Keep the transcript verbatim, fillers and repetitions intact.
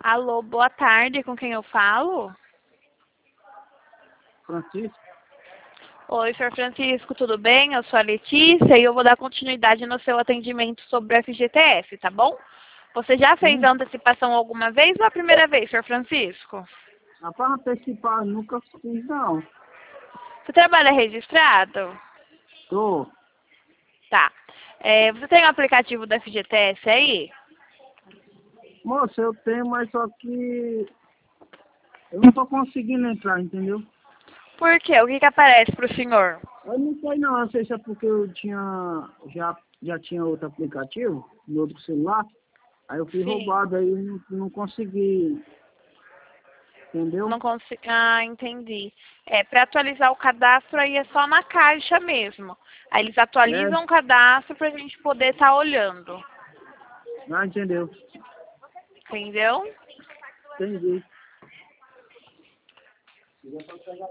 Alô, boa tarde, com quem eu falo? Francisco? Oi, senhor Francisco, tudo bem? Eu sou a Letícia e eu vou dar continuidade no seu atendimento sobre o F G T S, tá bom? Você já fez Sim. a antecipação alguma vez ou a primeira vez, senhor Francisco? Rapaz, antecipar nunca fiz, não. Você trabalha registrado? Tô. Tá. É, você tem o aplicativo do F G T S aí? Moça, eu tenho, mas só que eu não tô conseguindo entrar, entendeu? Por quê? O que que aparece pro senhor? Eu não sei não, não sei se é porque eu tinha, já, já tinha outro aplicativo, no outro celular, aí eu fui Sim. roubado, aí eu não, não consegui, entendeu? Não consigo. Ah, entendi. É, para atualizar o cadastro aí é só na caixa mesmo. Aí eles É, atualizam o cadastro para a gente poder estar olhando. ah, entendeu? Entendeu? Entendi.